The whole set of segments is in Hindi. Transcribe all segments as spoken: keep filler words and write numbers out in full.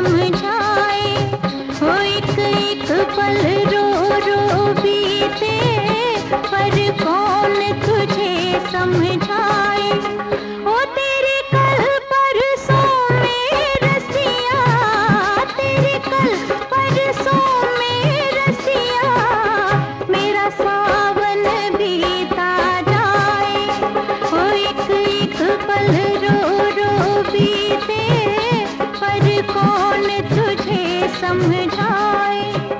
समझाए। हो एक एक पल रो रो बीते, पर कौन तुझे समझाए। ओ तेरे कल परसों में रसिया, तेरे कल परसों में रसिया, मेरा सावन बीता जाए। हो एक एक पल रो रो बीते, पर कौन तुझे समझाए।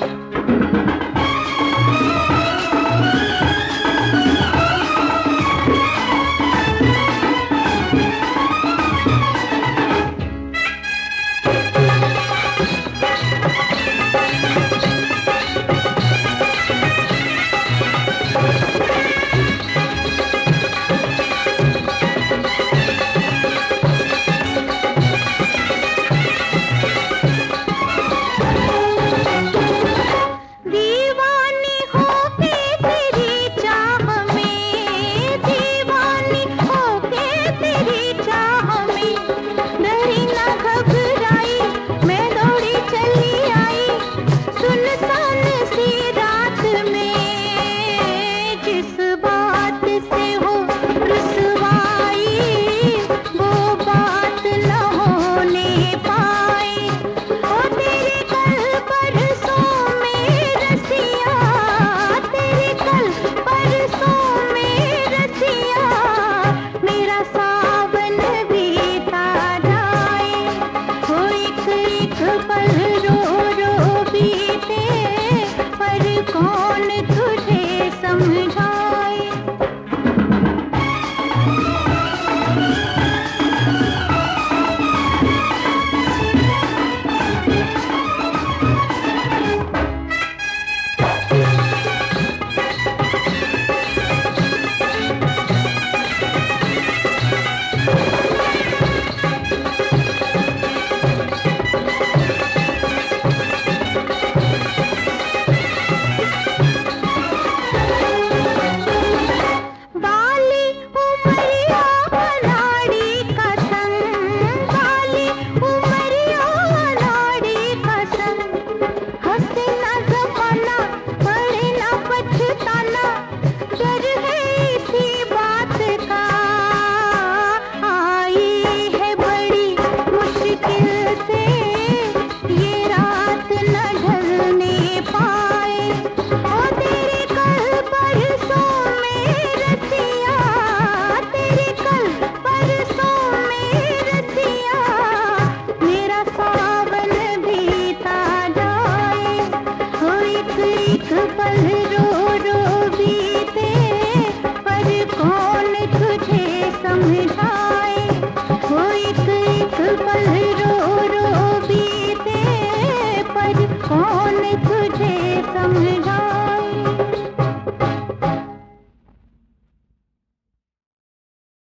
दीवानी होके तेरी चाह में, दीवानी होके तेरी चाह में, डरी ना घबराई मैं दौड़ी चली आई सुनसान सी रात में। जिस बात से हो रुसवाई, वो बात न होने पाए। ओ तेरे कल परसों में रसिया, तेरे कल परसों में रसिया, मेरा सावन बीता जाए। हो एक एक पल रो रो बीते, पर कौन तुझे समझाए। बाली उमरिया अनाड़ी का संग, बाली उमरिया अनाड़ी का संग, हंसे ना जमाना पड़े ना पछताना, डर है इसी बात का। आई है बड़ी मुश्किल से ये रात न ढलने पाए। ओ तेरे कल परसों में रसिया, तेरे कल परसों में रसिया, मेरा सावन बीता जाए। हो एक एक पल रो रो बीते, पर कौन तुझे समझाए। हो एक एक पल रो रो बीते, पर कौन